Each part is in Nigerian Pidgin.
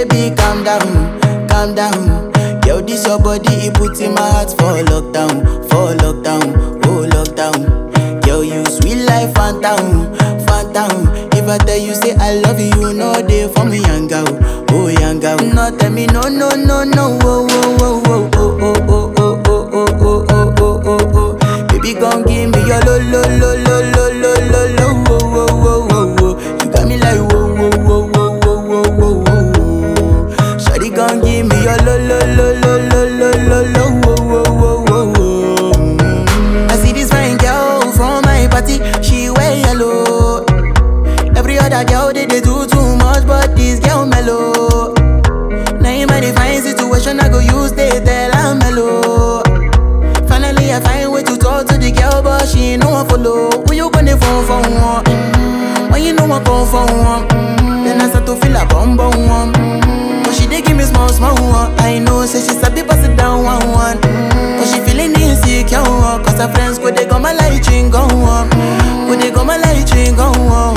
Baby, calm down, calm down. Yo, this your body, it puts in my heart for lockdown, oh lockdown. Yo, you sweet life, phantom, phantom. If I tell you say I love you, you know they for me, young girl, oh young girl. No, tell me no, no, no, no, oh, oh, oh, oh, oh, oh, oh, oh, oh, oh, oh, oh, oh, oh. Baby, gon' give me your lo, lo, lo, lo, lo, lo, lo, lo, oh, oh, oh, oh, oh. You got me like whoa, whoa, whoa, whoa, whoa, whoa, whoa, whoa. Shawty gon' give me your lo, lo, lo, lo, lo, lo, lo, lo, oh, oh, oh, oh, oh. I see this fine girl from my party, she wear yellow. Every other girl they do too much, but this girl mellow. Now in my fine situation, I go use they tell I'm mellow. Finally I find way to talk to the girl, but she ain't no one follow. Who you gonna phone for one? When you know I come for one, then I start to feel a bum bum one. But she dey give me small small one. I know say she sabi pass it down one one. But she feeling insecure one, cause her friends go they go my light ring go on, go they go my light ring go on.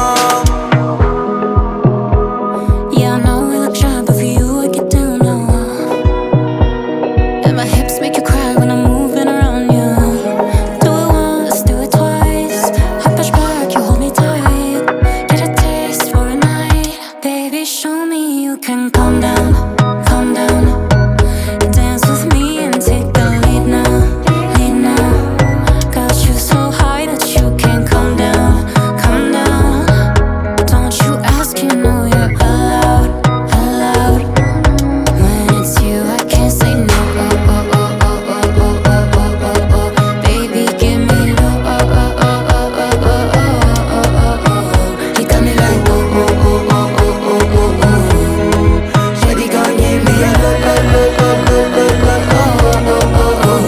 Yeah, I know we look shy, but for you I get down low. And my hips make you cry when I'm moving around you. Do it once, do it twice. I push back, you hold me tight. Get a taste for a night. Baby, show me you can calm down, calm down. Dance with me and take the lead now, lead now. Got you so high that you can't calm down, calm down. Don't you ask, you know you're allowed, allowed. When it's you, I can't say no. Oh, oh, oh, oh, oh, oh, oh, oh, oh, oh. Baby, give me low. Oh, oh, oh, oh, oh, oh, oh, oh, oh, oh. You got me like whoa, whoa, whoa, whoa, whoa, whoa, whoa, whoa. Shawty gon' give me a low, low, low, low, low, low, low, oh, oh, oh,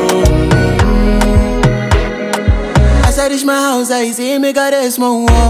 oh. As I reach my house, I see me got a small wall.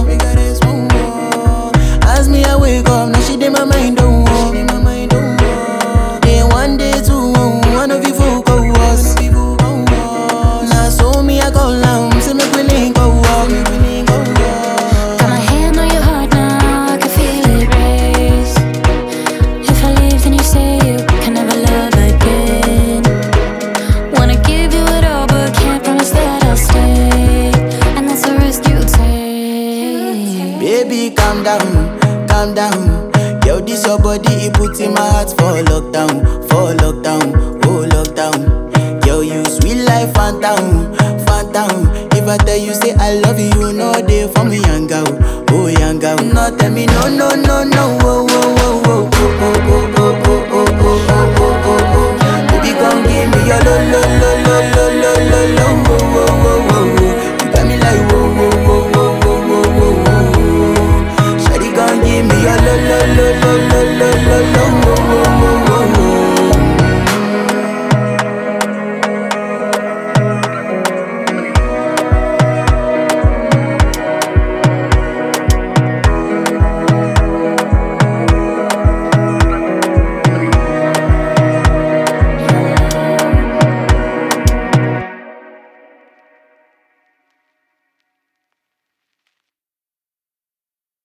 As me I wake up, now she did my mind don't walk. Day one, day two, one of you folk go was. Now so me I call now, say me we link go walk. Got my hand on your heart now, I can feel it race. If I leave, then you say you can never love again. Wanna give you it all, but can't promise that I'll stay. And that's a risk you take. Baby, calm down, calm down. Yo, this your body, it puts in my heart for lockdown, oh lockdown. Yo, you sweet life, phantom, phantom. If I tell you say I love you, you know they for me, young girl, oh young girl. No, tell me no, no, no, no, oh, oh, oh, oh, oh, oh, oh, oh, oh, oh, oh, oh, oh, oh. Baby, come give me your lo, lo, lo,